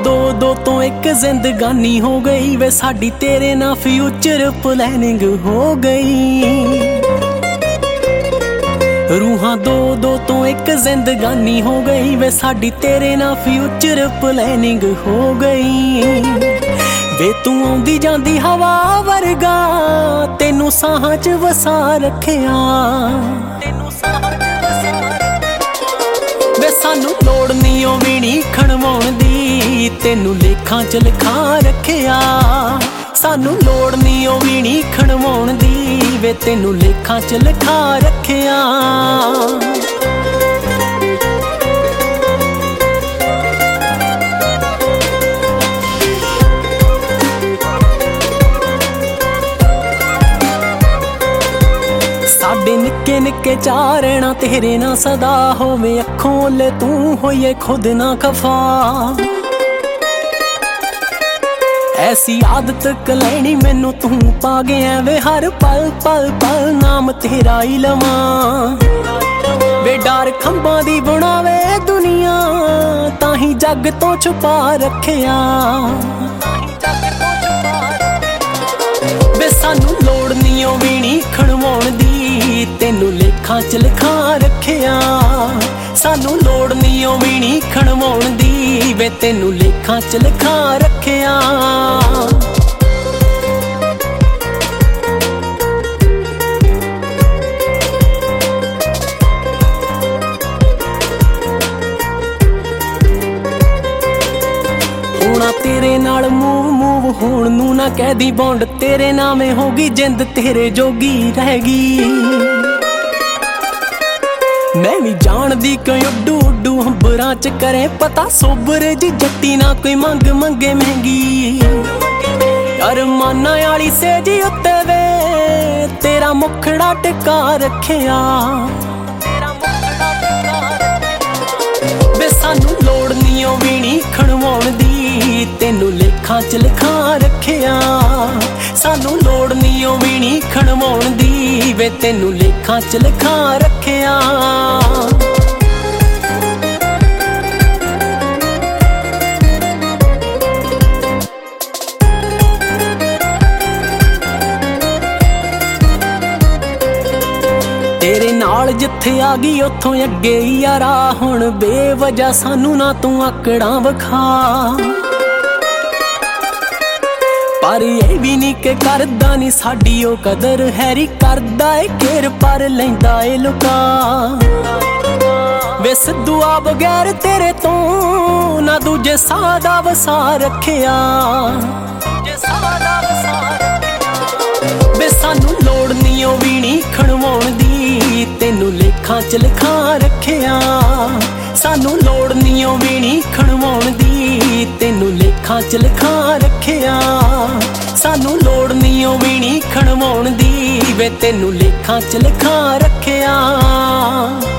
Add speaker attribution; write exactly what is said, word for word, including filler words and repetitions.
Speaker 1: दो दो तो एक जिंदगानी हो गई वे साडी तेरे ना फ्यूचर प्लानिंग हो गई। रूहां दो दो तो एक जिंदगानी हो गई वे साडी तेरे ना फ्यूचर प्लानिंग हो गई। वे तू आउंदी जांदी हवा वर्गा तेनू साहां च वसा रखिया। वे सानू लोड़ नहीं ओ वीणी खणवाउण दी तेनू लेखां च लिखा रखिया। सानू लोड़ नहीं ओ वीणी खणवाउण दी वे तेनू लेखां च लिखा रखिया। साडे निक्के निक्के चारना तेरे ना सदा होवे अखों ले तू होइए खुद ना खफा। ऐसी आदत कलैनी मैनू तू पा गया वे हर पल पल पल नाम तेरा ही लवां। वे डार खंबां दी बुनावे दुनिया ताही जग तो छुपा रखिया। वे सानू लोड़ नहीं ओ वीणी खणवाउण दी तेनू लेखां च लिखा रखिया। सानू लोड़ नहीं ओ वीणी खणवाउण दी वे तेनू लेखां च लिखा रखिया। होना तेरे नाल मूव मूव होण नू ना कहदी बॉन्ड तेरे नामे होगी जिंद तेरे जोगी रहेगी। मैं भी जानदी क्यों उड्डू उड्डू हंबरां च करे पता सोबर जी जट्टी ना कोई मंग मंगे महंगी। अरमाना आली सेजी उत्ते वे तेरा मुखड़ा टिका रखिया। वे सानू लोड़ नहीं ओ वीणी खणवाउण दी तेनू लेखां च लिखा रखिया। सानू लोड़ नहीं ओ वीणी खणवाउण दी वे तेनू लेखां च लिखा रखिया। तेरे नाल जिथे आ गई उथों अगे यारा हुण बेवजह सानू ना तू आकड़ा विखा। पर ये भी नहीं के करदा नहीं साडी ओ कदर हैरी करदा ए केर पर लैंदा ए लुका। वे सिद्धूआ बगैर तेरे तो ना दूजे सादा वसा रखिया। वे सानू लोड़ नहीं ओ वीणी खणवाउण दी तेनू लेखां च लिखा रखिया। सानू लोड़ नहीं ओ वीणी खणवाउण दी तेनू लेखां च लिखा रखिया। सानू लोड़ नहीं ओ वीणी खणवाउण दी वे तेनू लेखां च लिखा रखिया।